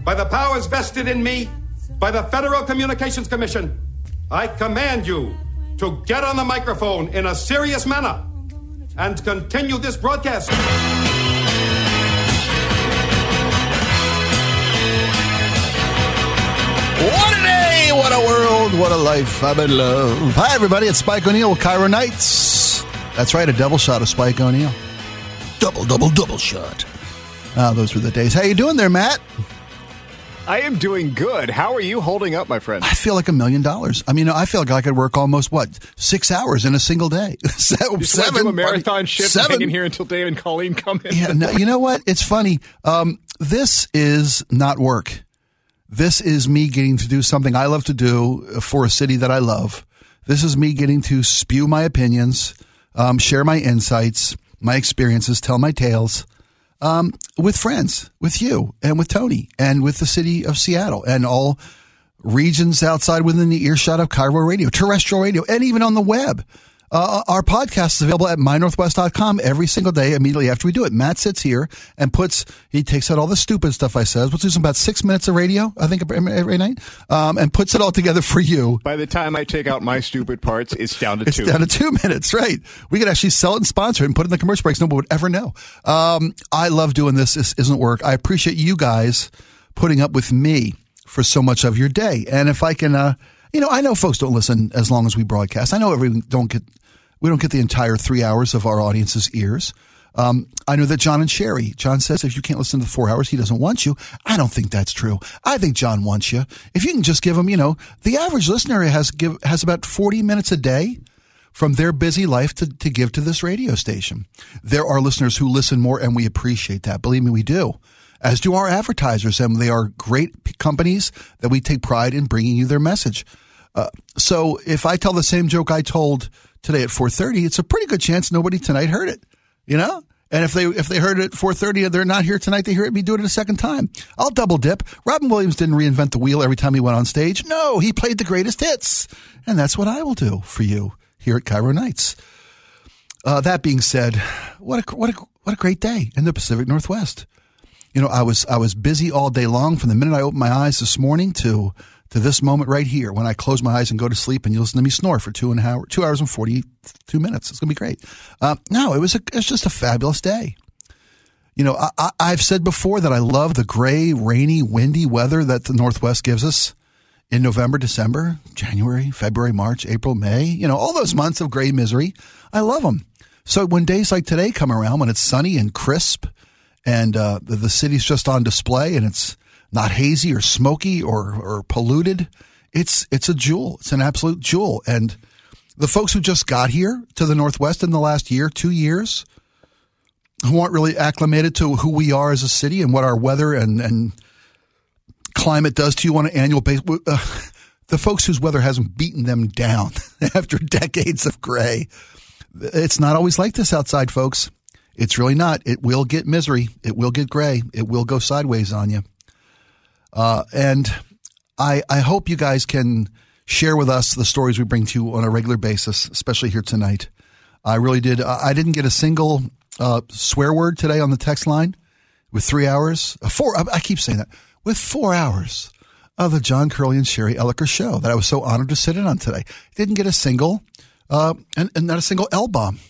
by the powers vested in me by the Federal Communications Commission, I command you to get on the microphone in a serious manner and continue this broadcast. What a day, what a world, what a life, I'm in love. Hi, everybody, it's Spike O'Neill with Cairo Nights. That's right, a double shot of Spike O'Neill. Double shot. Those were the days. How you doing there, Matt? I am doing good. How are you holding up, my friend? I feel like $1 million. I mean, I feel like I could work almost, 6 hours in a single day? Seven. Do a marathon shift and hang in here until Dave and Colleen come in. Yeah, no, you know what? It's funny. This is not work. This is me getting to do something I love to do for a city that I love. This is me getting to spew my opinions, share my insights, my experiences, tell my tales with friends, with you and with Tony and with the city of Seattle and all regions outside within the earshot of Cairo Radio, terrestrial radio, and even on the web. Our podcast is available at mynorthwest.com every single day immediately after we do it. Matt sits here and he takes out all the stupid stuff I says. We'll do about 6 minutes of radio, I think, every night, and puts it all together for you. By the time I take out my stupid parts, it's down to 2. It's down to 2 minutes, right. We could actually sell it and sponsor it and put it in the commercial breaks. Nobody would ever know. I love doing this. This isn't work. I appreciate you guys putting up with me for so much of your day. And if I can, I know folks don't listen as long as we broadcast. I know we don't get the entire 3 hours of our audience's ears. I know that John says if you can't listen to the 4 hours, he doesn't want you. I don't think that's true. I think John wants you. If you can just give him, the average listener has about 40 minutes a day from their busy life to give to this radio station. There are listeners who listen more, and we appreciate that. Believe me, we do. As do our advertisers, and they are great companies that we take pride in bringing you their message. So if I tell the same joke I told today at 4:30, it's a pretty good chance nobody tonight heard it, And if they heard it at 4:30 and they're not here tonight, they hear me do it a second time. I'll double dip. Robin Williams didn't reinvent the wheel every time he went on stage. No, he played the greatest hits, and that's what I will do for you here at Cairo Nights. That being said, what a great day in the Pacific Northwest. I was busy all day long from the minute I opened my eyes this morning to this moment right here when I close my eyes and go to sleep and you listen to me snore for 2 hours and 42 minutes. It's going to be great. No, it was just a fabulous day. I've said before that I love the gray, rainy, windy weather that the Northwest gives us in November, December, January, February, March, April, May, all those months of gray misery. I love them. So when days like today come around, when it's sunny and crisp and the city's just on display and it's not hazy or smoky or polluted, it's a jewel. It's an absolute jewel. And the folks who just got here to the Northwest in the last 2 years, who aren't really acclimated to who we are as a city and what our weather and climate does to you on an annual basis, the folks whose weather hasn't beaten them down after decades of gray, it's not always like this outside, folks. It's really not. It will get misery. It will get gray. It will go sideways on you. And I hope you guys can share with us the stories we bring to you on a regular basis, especially here tonight. I really did. I didn't get a single swear word today on the text line with 3 hours. I keep saying that. With 4 hours of the John Curley and Sherry Elliker show that I was so honored to sit in on today. Didn't get a single, and not a single L-bomb.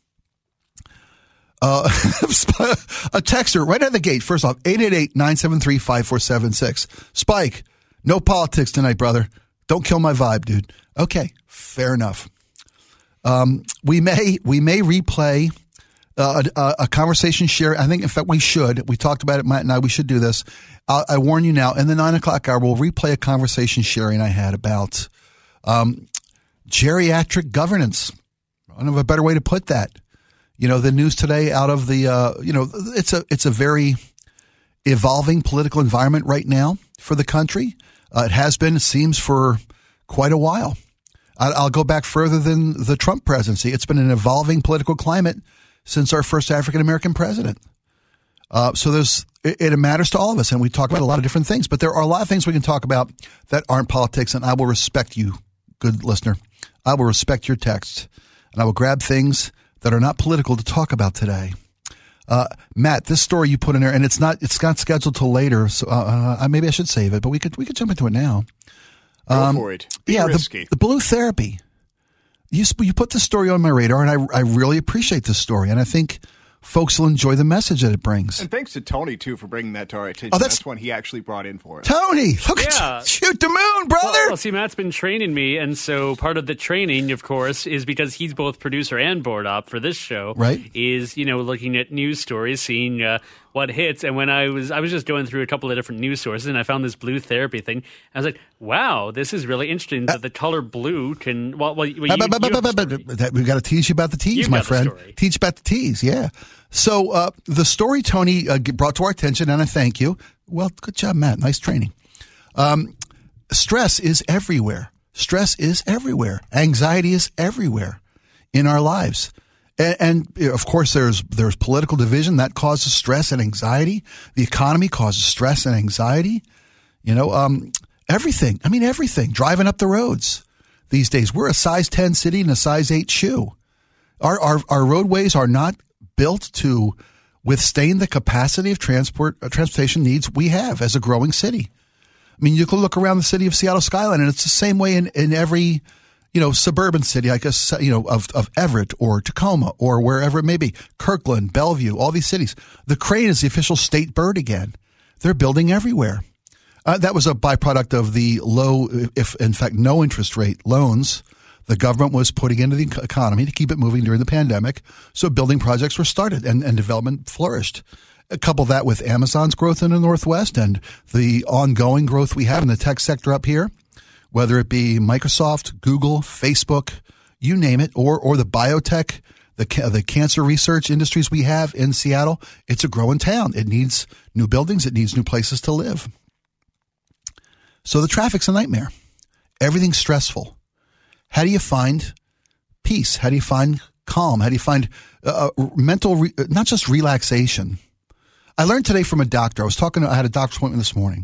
A texter right out of the gate. First off, 888-973-5476. Spike, no politics tonight, brother. Don't kill my vibe, dude. Okay, fair enough. We may replay a conversation share. I think, in fact, we should. We talked about it, Matt and I. We should do this. I warn you now. In the 9 o'clock hour, we'll replay a conversation Sherry I had about geriatric governance. I don't have a better way to put that. The news today out of the, it's a very evolving political environment right now for the country. It has been, it seems, for quite a while. I'll go back further than the Trump presidency. It's been an evolving political climate since our first African-American president. So it matters to all of us, and we talk about a lot of different things. But there are a lot of things we can talk about that aren't politics, and I will respect you, good listener. I will respect your text, and I will grab things that are not political to talk about today. Matt, this story you put in there, and it's not scheduled till later, so maybe I should save it, but we could jump into it now. Go for it. Be risky. The blue therapy. You put the story on my radar, and I really appreciate this story, and I think folks will enjoy the message that it brings. And thanks to Tony, too, for bringing that to our attention. That's one he actually brought in for us. Tony, look at you. Shoot the moon, brother. Well, see, Matt's been training me, and so part of the training, of course, is because he's both producer and board op for this show. Right. Is, looking at news stories, seeing what hits. And when I was just going through a couple of different news sources, and I found this blue therapy thing. I was like, wow, this is really interesting that the color blue can... Well, we got to teach you about the teas, my friend. Teach about the teas, yeah. So the story Tony brought to our attention, and I thank you. Well, good job, Matt. Nice training. Stress is everywhere. Stress is everywhere. Anxiety is everywhere in our lives. And of course, there's political division that causes stress and anxiety. The economy causes stress and anxiety. Everything. I mean, everything. Driving up the roads these days. We're a size 10 city and a size 8 shoe. Our roadways are not built to withstand the capacity of transportation needs we have as a growing city. I mean, you can look around the city of Seattle skyline, and it's the same way in every suburban city, I guess, of Everett or Tacoma or wherever it may be, Kirkland, Bellevue, all these cities. The crane is the official state bird again. They're building everywhere. That was a byproduct of the low, if in fact no interest rate loans the government was putting into the economy to keep it moving during the pandemic. So building projects were started and development flourished. Couple that with Amazon's growth in the Northwest and the ongoing growth we have in the tech sector up here, whether it be Microsoft, Google, Facebook, you name it, or the biotech, the cancer research industries we have in Seattle. It's a growing town. It needs new buildings. It needs new places to live. So the traffic's a nightmare. Everything's stressful. How do you find peace? How do you find calm? How do you find mental, not just relaxation? I learned today from a doctor. I had a doctor's appointment this morning.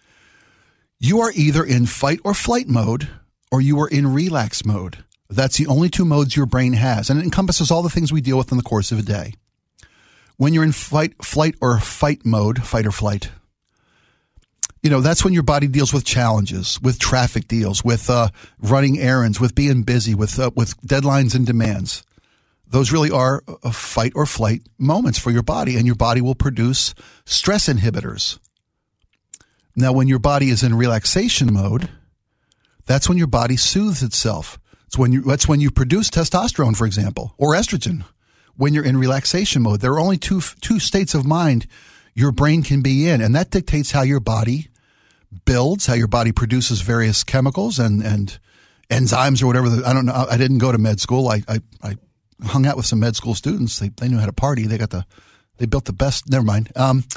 You are either in fight or flight mode or you are in relax mode. That's the only two modes your brain has, and it encompasses all the things we deal with in the course of a day. When you're in flight or fight mode, fight or flight, that's when your body deals with challenges, with traffic deals, with running errands, with being busy, with deadlines and demands. Those really are fight or flight moments for your body, and your body will produce stress inhibitors. Now, when your body is in relaxation mode, that's when your body soothes itself. That's when you produce testosterone, for example, or estrogen. When you're in relaxation mode, there are only two states of mind your brain can be in, and that dictates how your body builds, how your body produces various chemicals and enzymes or whatever. I don't know. I didn't go to med school. I hung out with some med school students. They knew how to party. They built the best. Never mind.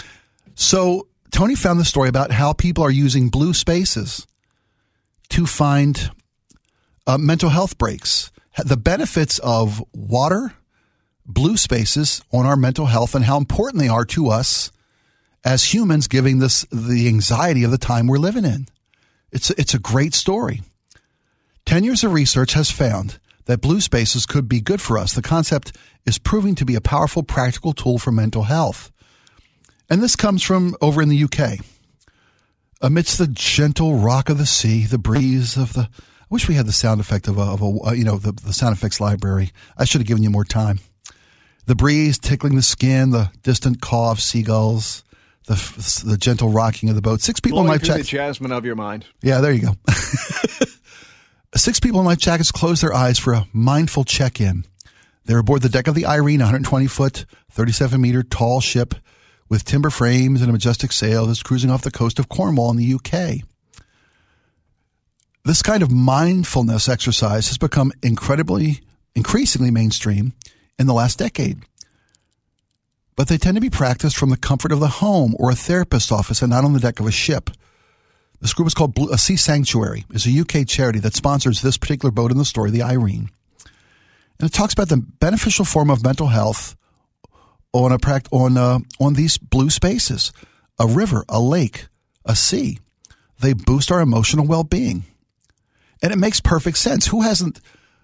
So Tony found the story about how people are using blue spaces to find mental health breaks. The benefits of water, blue spaces on our mental health, and how important they are to us as humans, giving the anxiety of the time we're living in. It's a great story. 10 years of research has found that blue spaces could be good for us. The concept is proving to be a powerful, practical tool for mental health. And this comes from over in the UK. Amidst the gentle rock of the sea, the breeze of the... I wish we had the sound effect the sound effects library. I should have given you more time. The breeze tickling the skin, the distant caw of seagulls, the gentle rocking of the boat. 6 people in life jackets. The jasmine of your mind. Yeah, there you go. 6 people in life jackets close their eyes for a mindful check-in. They're aboard the deck of the Irene, 120-foot, 37-meter tall ship with timber frames and a majestic sail that's cruising off the coast of Cornwall in the UK. This kind of mindfulness exercise has become increasingly mainstream in the last decade. But they tend to be practiced from the comfort of the home or a therapist's office and not on the deck of a ship. This group is called A Sea Sanctuary. It's a UK charity that sponsors this particular boat in the story, the Irene. And it talks about the beneficial form of mental health on these blue spaces, a river, a lake, a sea. They boost our emotional well-being. And it makes perfect sense. Who hasn't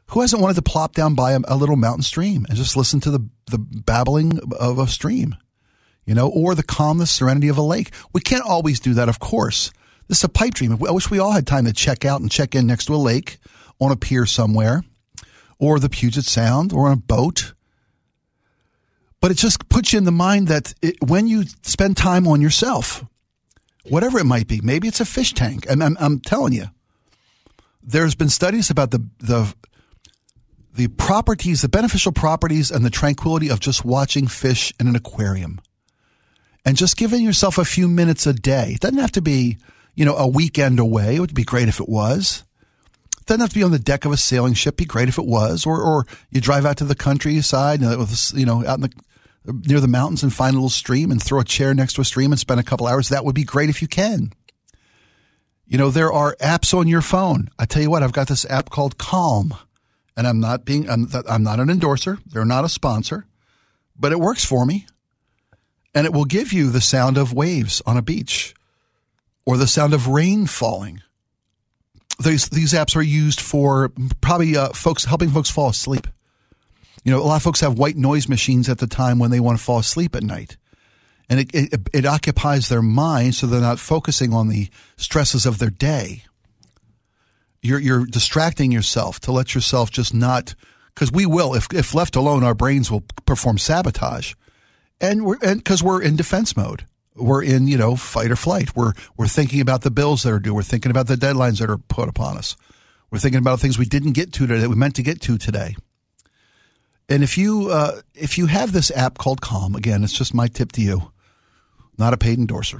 Who hasn't wanted to plop down by a little mountain stream and just listen to the babbling of a stream, or the calm, the serenity of a lake? We can't always do that, of course. This is a pipe dream. I wish we all had time to check out and check in next to a lake, on a pier somewhere, or the Puget Sound, or on a boat. But it just puts you in the mind that when you spend time on yourself, whatever it might be, maybe it's a fish tank. And I'm telling you, there's been studies about the properties, the beneficial properties and the tranquility of just watching fish in an aquarium. And just giving yourself a few minutes a day. It doesn't have to be, a weekend away. It would be great if it was. It doesn't have to be on the deck of a sailing ship. It'd be great if it was. Or you drive out to the countryside, out near the mountains and find a little stream and throw a chair next to a stream and spend a couple hours. That would be great if you can. There are apps on your phone. I tell you what, I've got this app called Calm. And I'm not an endorser. They're not a sponsor, but it works for me. And it will give you the sound of waves on a beach or the sound of rain falling. These apps are used for probably helping folks fall asleep. A lot of folks have white noise machines at the time when they want to fall asleep at night. And it occupies their mind so they're not focusing on the stresses of their day. You're distracting yourself to let yourself just not, because we will, if left alone, our brains will perform sabotage. And because we're in defense mode. We're in, fight or flight. We're thinking about the bills that are due. We're thinking about the deadlines that are put upon us. We're thinking about things we didn't get to today that we meant to get to today. And if you have this app called Calm, again, it's just my tip to you, not a paid endorser.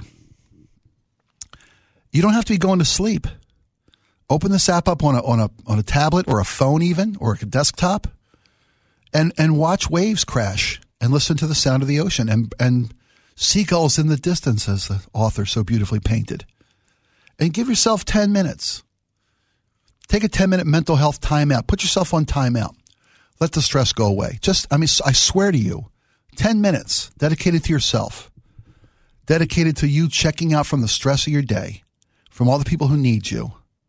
You don't have to be going to sleep. Open this app up on a tablet or a phone even, or a desktop, and watch waves crash and listen to the sound of the ocean and seagulls in the distance, as the author so beautifully painted. And give yourself 10 minutes. Take a 10-minute mental health timeout. Put yourself on timeout. Let the stress go away. I swear to you, 10 minutes dedicated to yourself, dedicated to you checking out from the stress of your day, from all the people who need you,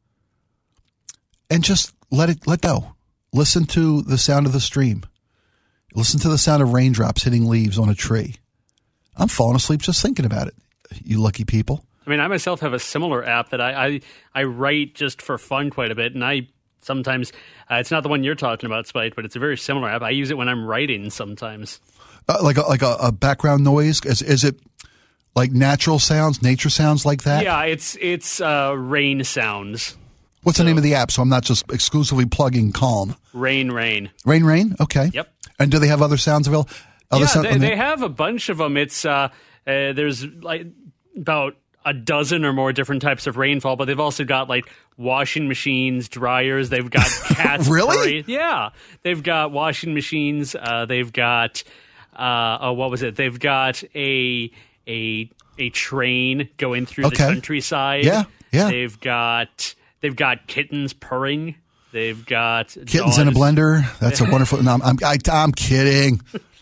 and just let go. Listen to the sound of the stream. Listen to the sound of raindrops hitting leaves on a tree. I'm falling asleep just thinking about it, you lucky people. I mean, I myself have a similar app that I write just for fun quite a bit, and I sometimes, it's not the one you're talking about, Spike, but it's a very similar app. I use it when I'm writing sometimes. Like a background noise? Is it like natural sounds, nature sounds like that? Yeah, it's rain sounds. What's the name of the app? So I'm not just exclusively plugging Calm. Rain. Rain? Okay. Yep. And do they have other sounds available? They have a bunch of them. It's there's like about a dozen or more different types of rainfall, but they've also got like washing machines, dryers. They've got cats. Really? Yeah. They've got washing machines. They've got what was it? They've got a train going through the countryside. Yeah. They've got kittens purring. They've got kittens dogs in a blender. That's a wonderful. No, I'm kidding.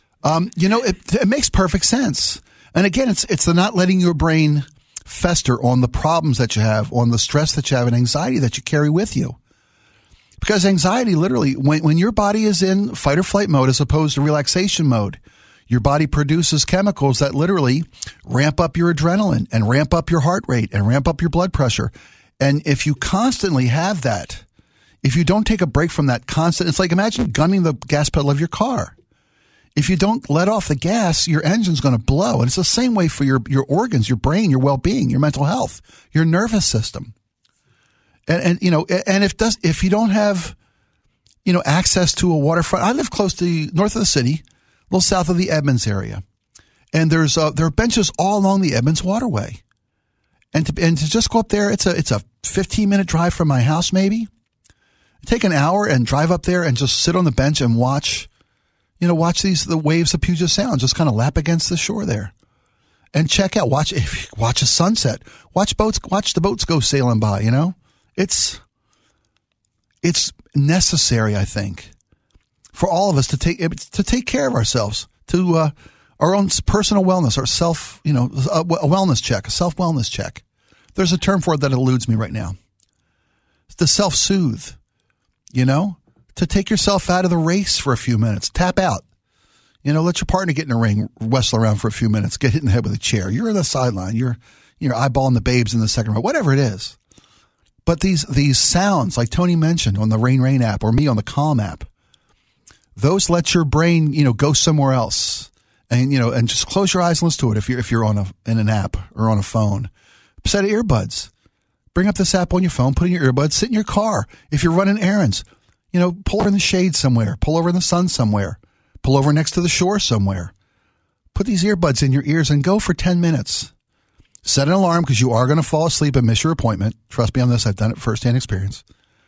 It makes perfect sense. And again, it's the not letting your brain fester on the problems that you have, on the stress that you have, and anxiety that you carry with you. Because anxiety, literally, when your body is in fight or flight mode as opposed to relaxation mode, your body produces chemicals that literally ramp up your adrenaline and ramp up your heart rate and ramp up your blood pressure. And if you constantly have that, if you don't take a break from that constant, it's like imagine gunning the gas pedal of your car. If you don't let off the gas, your engine's going to blow. And it's the same way for your organs, your brain, your well-being, your mental health, your nervous system. And if you don't have, access to a waterfront, I live close to north of the city, a little south of the Edmonds area. And there are benches all along the Edmonds waterway. And to just go up there, it's a 15-minute drive from my house, maybe. Take an hour and drive up there and just sit on the bench and watch the waves of Puget Sound just kind of lap against the shore there, and check out, watch a sunset, watch the boats go sailing by. It's necessary, I think, for all of us to take care of ourselves, to our own personal wellness, our self, a wellness check, a self wellness check. There's a term for it that eludes me right now. It's to self-soothe. to take yourself out of the race for a few minutes. Tap out. Let your partner get in the ring, wrestle around for a few minutes, get hit in the head with a chair. You're on the sideline. You're eyeballing the babes in the second row, whatever it is. But these sounds, like Tony mentioned on the Rain app or me on the Calm app, those let your brain, go somewhere else. And just close your eyes and listen to it if you're in an app or on a phone. Set of earbuds. Bring up this app on your phone, put in your earbuds, sit in your car. If you're running errands, pull over in the shade somewhere, pull over in the sun somewhere, pull over next to the shore somewhere. Put these earbuds in your ears and go for 10 minutes. Set an alarm because you are going to fall asleep and miss your appointment. Trust me on this. I've done it firsthand experience.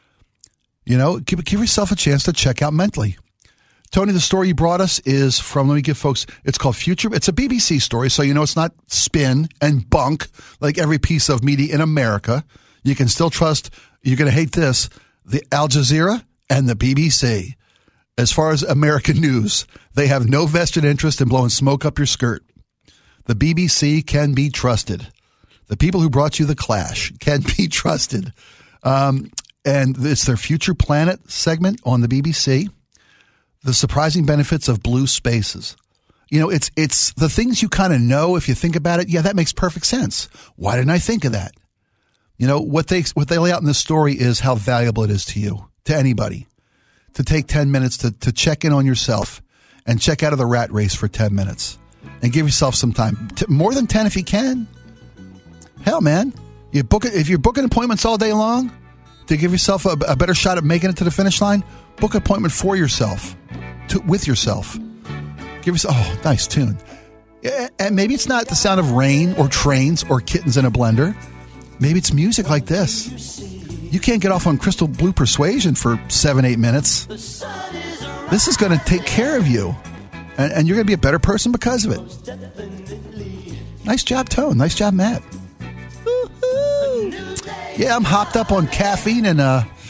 Give yourself a chance to check out mentally. Tony, the story you brought us is from, let me give folks, it's called Future. It's a BBC story, so it's not spin and bunk like every piece of media in America. You can still trust, you're going to hate this, the Al Jazeera and the BBC. As far as American news, they have no vested interest in blowing smoke up your skirt. The BBC can be trusted. The people who brought you The Clash can be trusted. And it's their Future Planet segment on the BBC. The surprising benefits of blue spaces. It's the things you kind of know if you think about it. Yeah, that makes perfect sense. Why didn't I think of that? What they lay out in this story is how valuable it is to you, to anybody, to take 10 minutes to check in on yourself and check out of the rat race for 10 minutes and give yourself some time. More than 10 if you can. Hell, man, if you're booking appointments all day long to give yourself a better shot at making it to the finish line, book an appointment for yourself, with yourself. Give yourself, nice tune. And maybe it's not the sound of rain or trains or kittens in a blender. Maybe it's music like this. You can't get off on Crystal Blue Persuasion for 7-8 minutes. This is going to take care of you. And you're going to be a better person because of it. Nice job, Tone. Nice job, Matt. Woo-hoo. Yeah, I'm hopped up on caffeine and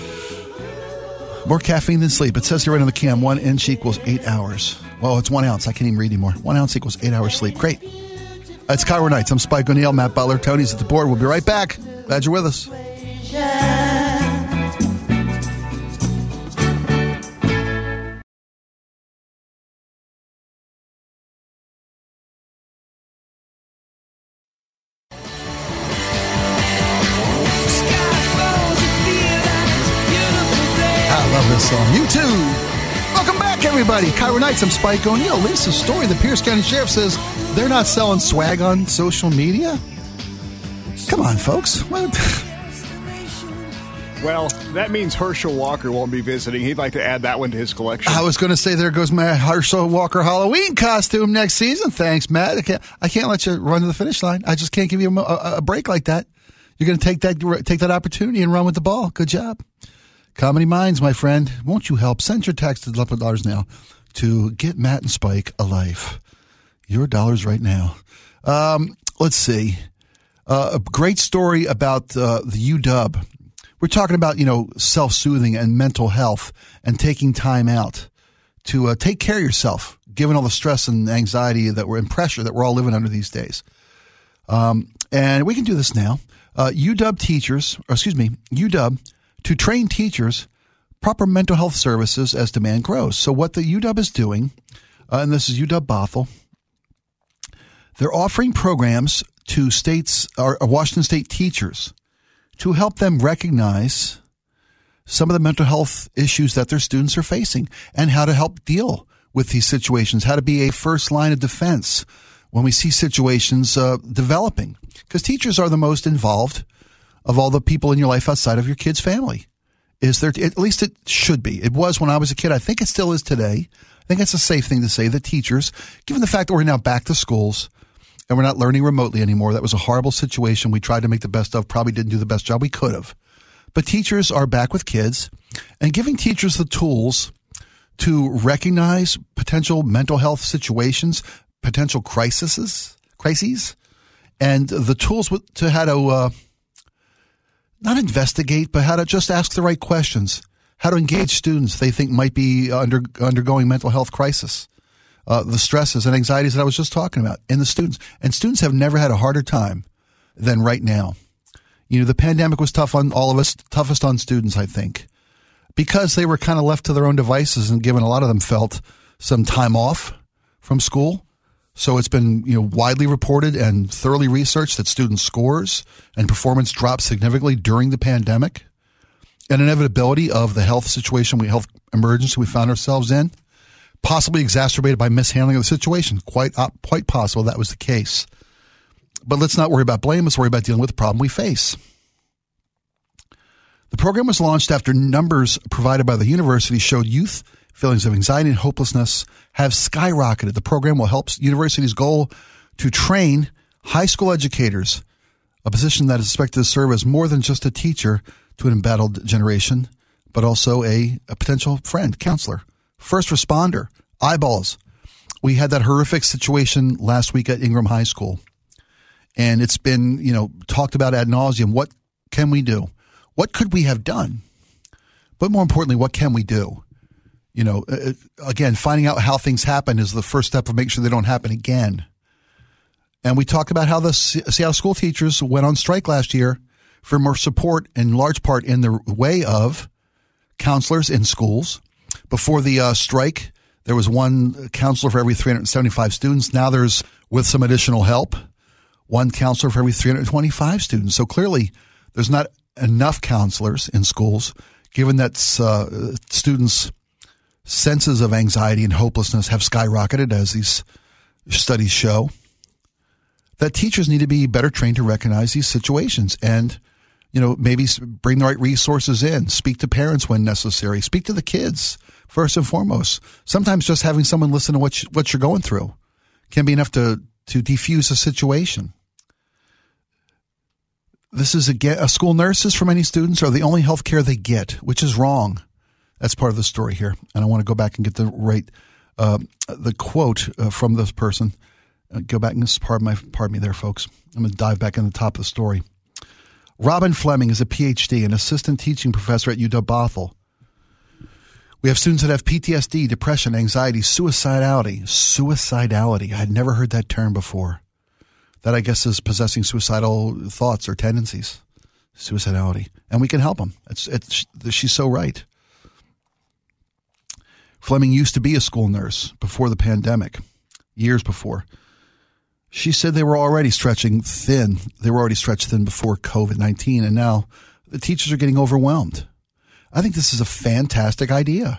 more caffeine than sleep. It says here right on the cam, 1 inch equals 8 hours. Well, it's 1 ounce. I can't even read anymore. 1 ounce equals 8 hours sleep. Great. It's KIRO Nights. I'm Spike O'Neill. Matt Butler. Tony's at the board. We'll be right back. Glad you're with us. Song. You too. Welcome back, everybody. KIRO Nights. I'm Spike O'Neill. Lisa's story. The Pierce County Sheriff says they're not selling swag on social media. Come on, folks. What? Well, that means Herschel Walker won't be visiting. He'd like to add that one to his collection. I was going to say there goes my Herschel Walker Halloween costume next season. Thanks, Matt. I can't let you run to the finish line. I just can't give you a break like that. You're going to take that opportunity and run with the ball. Good job. Comedy Minds, my friend. Won't you help? Send your text to $11 now to get Matt and Spike a life. Your dollars right now. Let's see. A great story about the UW. We're talking about, self-soothing and mental health and taking time out to take care of yourself, given all the stress and anxiety and pressure that we're all living under these days. And we can do this now. UW to train teachers proper mental health services as demand grows. So what the UW is doing, and this is UW Bothell, they're offering programs to states or Washington State teachers to help them recognize some of the mental health issues that their students are facing and how to help deal with these situations, how to be a first line of defense when we see situations developing. Because teachers are the most involved of all the people in your life outside of your kid's family. At least it should be. It was when I was a kid. I think it still is today. I think it's a safe thing to say that teachers, given the fact that we're now back to schools and we're not learning remotely anymore, that was a horrible situation we tried to make the best of, probably didn't do the best job we could have. But teachers are back with kids and giving teachers the tools to recognize potential mental health situations, potential crises, and the tools to how to not investigate, but how to just ask the right questions, how to engage students they think might be undergoing mental health crisis, the stresses and anxieties that I was just talking about in the students. And students have never had a harder time than right now. The pandemic was tough on all of us, toughest on students, I think. because they were kind of left to their own devices and given, a lot of them felt, some time off from school. So it's been, widely reported and thoroughly researched that student scores and performance dropped significantly during the pandemic. An inevitability of the health emergency we found ourselves in, possibly exacerbated by mishandling of the situation. Quite possible that was the case. But let's not worry about blame. Let's worry about dealing with the problem we face. The program was launched after numbers provided by the university showed youth feelings of anxiety and hopelessness have skyrocketed. The program will help university's goal to train high school educators, a position that is expected to serve as more than just a teacher to an embattled generation, but also a potential friend, counselor, first responder, eyeballs. We had that horrific situation last week at Ingram High School, and it's been, talked about ad nauseum. What can we do? What could we have done? But more importantly, what can we do? Again, finding out how things happen is the first step of making sure they don't happen again. And we talked about how the Seattle school teachers went on strike last year for more support, in large part in the way of counselors in schools. Before the strike, there was one counselor for every 375 students. Now there's, with some additional help, one counselor for every 325 students. So clearly there's not enough counselors in schools, given that students' senses of anxiety and hopelessness have skyrocketed, as these studies show. That teachers need to be better trained to recognize these situations and, maybe bring the right resources in, speak to parents when necessary, speak to the kids first and foremost. Sometimes just having someone listen to what you're going through can be enough to defuse a situation. This is, again, school nurses for many students are the only health care they get, which is wrong. That's part of the story here. And I want to go back and get the quote from this person. Go back, and this is pardon me there, folks. I'm going to dive back in the top of the story. Robin Fleming is a PhD, an assistant teaching professor at UW-Bothell. We have students that have PTSD, depression, anxiety, suicidality. I had never heard that term before. That, I guess, is possessing suicidal thoughts or tendencies. Suicidality. And we can help them. She's so right. Fleming used to be a school nurse before the pandemic, years before. She said they were already stretching thin. They were already stretched thin before COVID-19, and now the teachers are getting overwhelmed. I think this is a fantastic idea.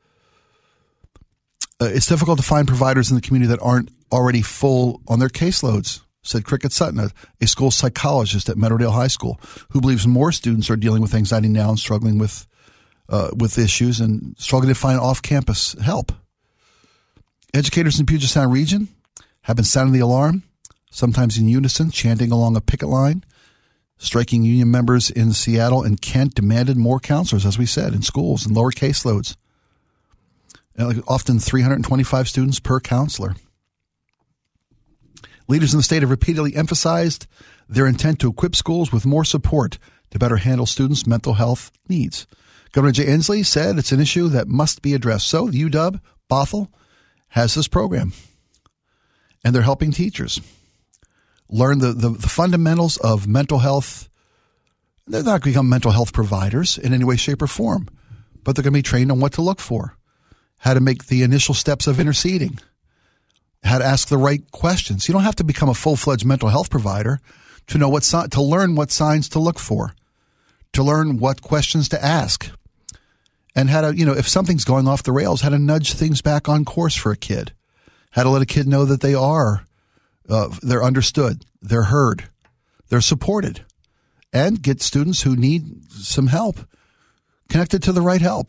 It's difficult to find providers in the community that aren't already full on their caseloads, said Cricket Sutton, a school psychologist at Meadowdale High School, who believes more students are dealing with anxiety now and struggling with issues and struggling to find off-campus help. Educators in the Puget Sound region have been sounding the alarm, sometimes in unison, chanting along a picket line. Striking union members in Seattle and Kent demanded more counselors, as we said, in schools and lower caseloads. And often 325 students per counselor. Leaders in the state have repeatedly emphasized their intent to equip schools with more support to better handle students' mental health needs. Governor Jay Inslee said it's an issue that must be addressed. So UW-Bothell has this program, and they're helping teachers learn the fundamentals of mental health. They're not going to become mental health providers in any way, shape, or form, but they're going to be trained on what to look for, how to make the initial steps of interceding, how to ask the right questions. You don't have to become a full-fledged mental health provider to know to learn what signs to look for, to learn what questions to ask, and how to, if something's going off the rails, how to nudge things back on course for a kid, how to let a kid know that they're understood, they're heard, they're supported, and get students who need some help connected to the right help.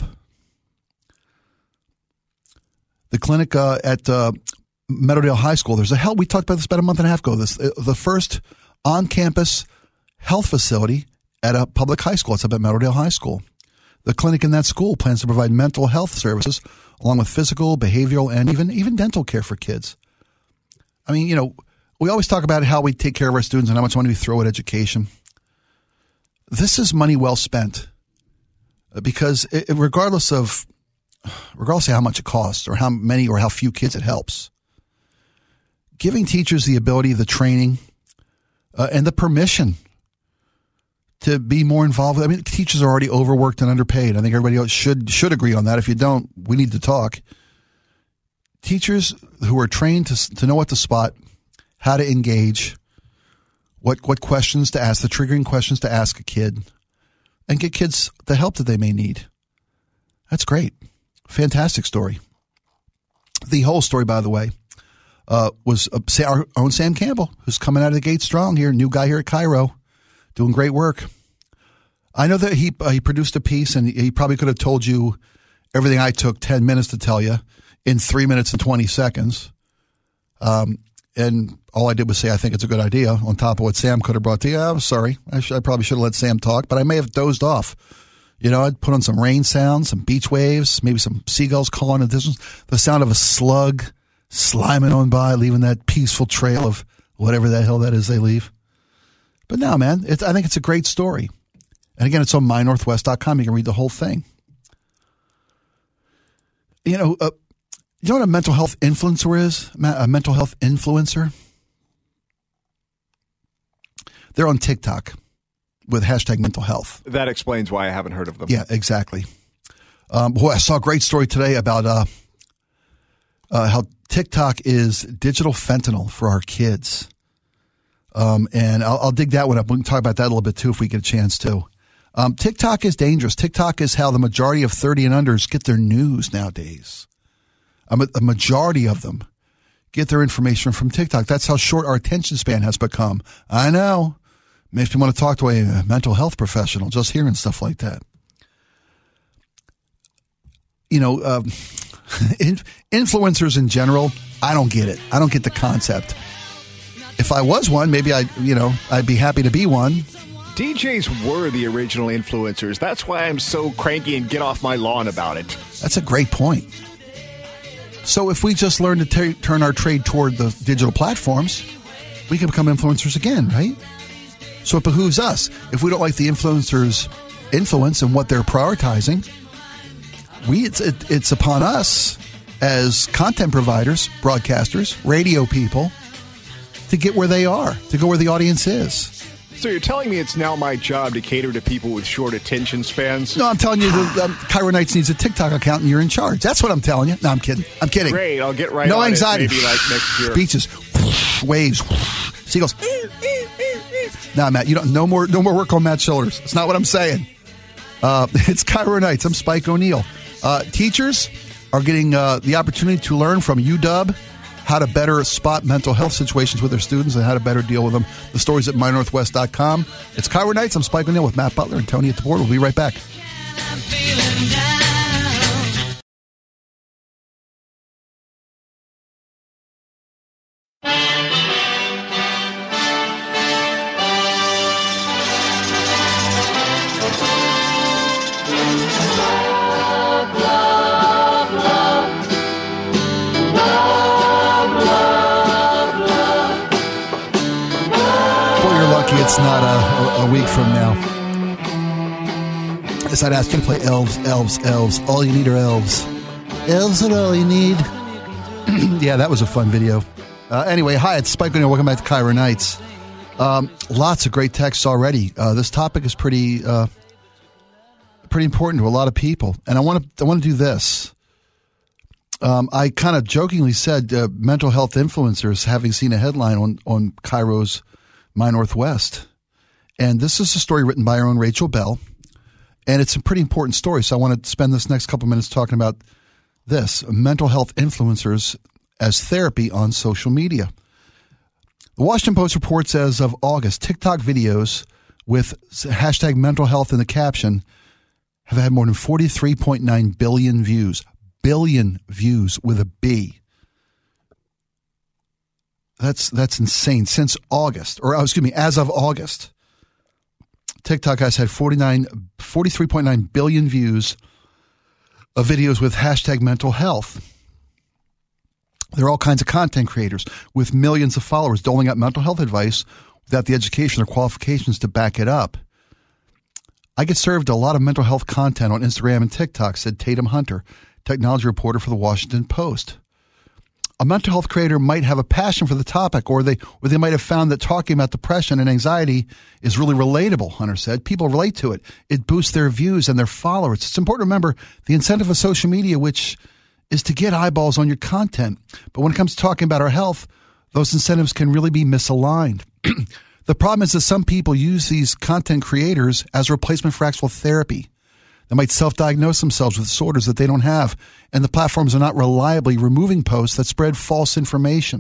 The clinic at Meadowdale High School, there's we talked about this about a month and a half ago, the first on-campus health facility at a public high school. It's up at Meadowdale High School. The clinic in that school plans to provide mental health services along with physical, behavioral, and even dental care for kids. I mean, we always talk about how we take care of our students and how much money we throw at education. This is money well spent because regardless of how much it costs or how many or how few kids it helps, giving teachers the ability, the training, and the permission to be more involved. I mean, teachers are already overworked and underpaid. I think everybody else should agree on that. If you don't, we need to talk. Teachers who are trained to know what to spot, how to engage, what questions to ask, the triggering questions to ask a kid, and get kids the help that they may need. That's great. Fantastic story. The whole story, by the way, was our own Sam Campbell, who's coming out of the gate strong here, new guy here at Cairo, doing great work. I know that he produced a piece, and he probably could have told you everything I took 10 minutes to tell you in 3 minutes and 20 seconds. And all I did was say, I think it's a good idea, on top of what Sam could have brought to you. I'm sorry. I probably should have let Sam talk, but I may have dozed off. You know, I'd put on some rain sounds, some beach waves, maybe some seagulls calling in the distance, the sound of a slug sliming on by, leaving that peaceful trail of whatever the hell that is they leave. But no, man, I think it's a great story. And again, it's on mynorthwest.com. You can read the whole thing. You know what a mental health influencer is? A mental health influencer? They're on TikTok with hashtag mental health. That explains why I haven't heard of them. Yeah, exactly. Boy, I saw a great story today about how TikTok is digital fentanyl for our kids. And I'll dig that one up. We can talk about that a little bit too if we get a chance to. TikTok is dangerous. TikTok is how the majority of 30 and unders get their news nowadays. A majority of them get their information from TikTok. That's how short our attention span has become. I know. Makes me want to talk to a mental health professional just hearing stuff like that. You know, influencers in general, I don't get it. I don't get the concept. If I was one, maybe I'd be happy to be one. DJs were the original influencers. That's why I'm so cranky and get off my lawn about it. That's a great point. So if we just learn to turn our trade toward the digital platforms, we can become influencers again, right? So it behooves us. If we don't like the influencers' influence and what they're prioritizing, it's upon us as content providers, broadcasters, radio people, to get where they are, to go where the audience is. So you're telling me it's now my job to cater to people with short attention spans? No, I'm telling you that Cairo Nights needs a TikTok account and you're in charge. That's what I'm telling you. No, I'm kidding. Great, I'll get right on it. No anxiety. Maybe like next year. Beaches, waves, seagulls. Nah, Matt, no more work on Matt's shoulders. That's not what I'm saying. It's Cairo Nights. I'm Spike O'Neill. Teachers are getting the opportunity to learn from UW how to better spot mental health situations with their students and how to better deal with them. The story's at mynorthwest.com. It's Cairo Nights. I'm Spike O'Neill with Matt Butler and Tony at the board. We'll be right back. It's not a week from now. Yes, I'd ask you to play elves. All you need are elves. Elves are all you need. Yeah, that was a fun video. Anyway, hi, it's Spike O'Neill. Welcome back to Cairo Nights. Lots of great texts already. This topic is pretty important to a lot of people, and I want to do this. I kind of jokingly said mental health influencers, having seen a headline on Cairo's My Northwest. And this is a story written by our own Rachel Bell. And it's a pretty important story. So I want to spend this next couple minutes talking about this, mental health influencers as therapy on social media. The Washington Post reports as of August, TikTok videos with hashtag mental health in the caption have had more than 43.9 billion views. Billion views with a B. That's insane. Since August, as of August, TikTok has had 43.9 billion views of videos with hashtag mental health. There are all kinds of content creators with millions of followers doling out mental health advice without the education or qualifications to back it up. I get served a lot of mental health content on Instagram and TikTok, said Tatum Hunter, technology reporter for the Washington Post. A mental health creator might have a passion for the topic, or they might have found that talking about depression and anxiety is really relatable, Hunter said. People relate to it. It boosts their views and their followers. It's important to remember the incentive of social media, which is to get eyeballs on your content. But when it comes to talking about our health, those incentives can really be misaligned. The problem is that some people use these content creators as a replacement for actual therapy. They might self-diagnose themselves with disorders that they don't have, and the platforms are not reliably removing posts that spread false information.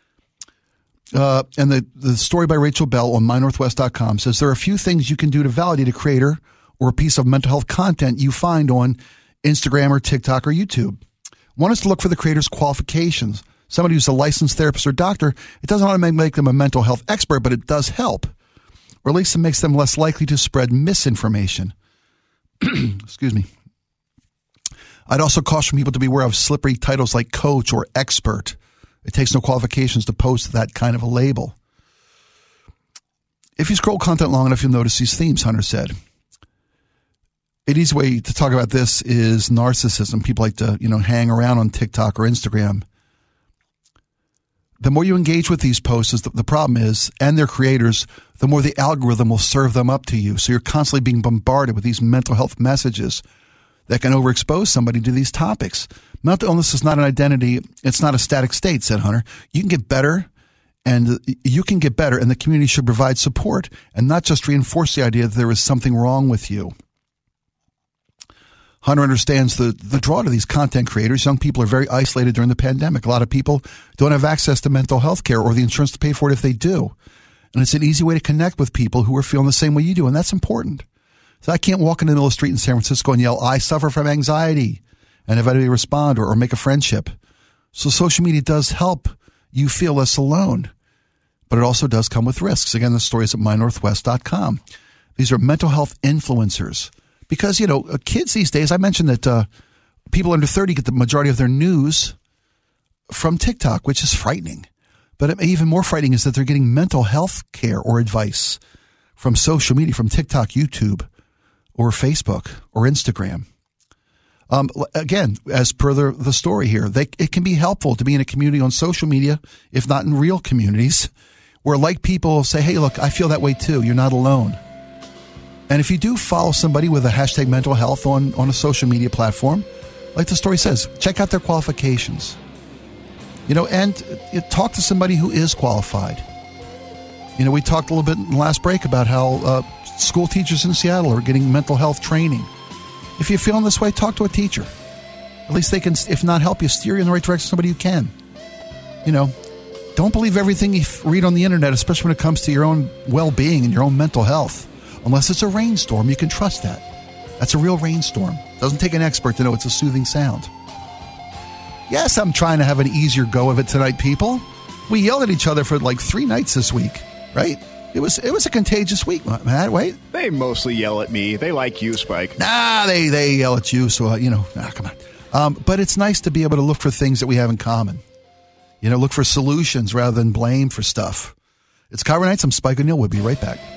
And the story by Rachel Bell on MyNorthwest.com says there are a few things you can do to validate a creator or a piece of mental health content you find on Instagram or TikTok or YouTube. One is to look for the creator's qualifications. Somebody who's a licensed therapist or doctor, it doesn't automatically make them a mental health expert, but it does help. Or at least it makes them less likely to spread misinformation. Excuse me. I'd also caution people to beware of slippery titles like coach or expert. It takes no qualifications to post that kind of a label. If you scroll content long enough, you'll notice these themes, Hunter said. An easy way to talk about this is narcissism. People like to, hang around on TikTok or Instagram. The more you engage with these posts, the problem is, and their creators, the more the algorithm will serve them up to you. So you're constantly being bombarded with these mental health messages that can overexpose somebody to these topics. Mental illness is not an identity. It's not a static state, said Hunter. You can get better, and the community should provide support and not just reinforce the idea that there is something wrong with you. Hunter understands the draw to these content creators. Young people are very isolated during the pandemic. A lot of people don't have access to mental health care or the insurance to pay for it if they do. And it's an easy way to connect with people who are feeling the same way you do, and that's important. So I can't walk into the middle of the street in San Francisco and yell, I suffer from anxiety, and have anybody respond or make a friendship. So social media does help you feel less alone, but it also does come with risks. Again, the story is at mynorthwest.com. These are mental health influencers. Because, kids these days, I mentioned that people under 30 get the majority of their news from TikTok, which is frightening. But even more frightening is that they're getting mental health care or advice from social media, from TikTok, YouTube, or Facebook, or Instagram. Again, as per the story here, it can be helpful to be in a community on social media, if not in real communities, where like people say, hey, look, I feel that way too. You're not alone. And if you do follow somebody with a hashtag mental health on a social media platform, like the story says, check out their qualifications. And talk to somebody who is qualified. We talked a little bit in the last break about how school teachers in Seattle are getting mental health training. If you're feeling this way, talk to a teacher. At least they can, if not help you, steer you in the right direction, somebody who can. Don't believe everything you read on the internet, especially when it comes to your own well-being and your own mental health. Unless it's a rainstorm, you can trust that. That's a real rainstorm. Doesn't take an expert to know it's a soothing sound. Yes, I'm trying to have an easier go of it tonight, people. We yelled at each other for like 3 nights this week, right? It was a contagious week, Matt, wait. They mostly yell at me. They like you, Spike. Nah, they yell at you, so, come on. But it's nice to be able to look for things that we have in common. Look for solutions rather than blame for stuff. It's Kyra Nights. I'm Spike O'Neill. We'll be right back.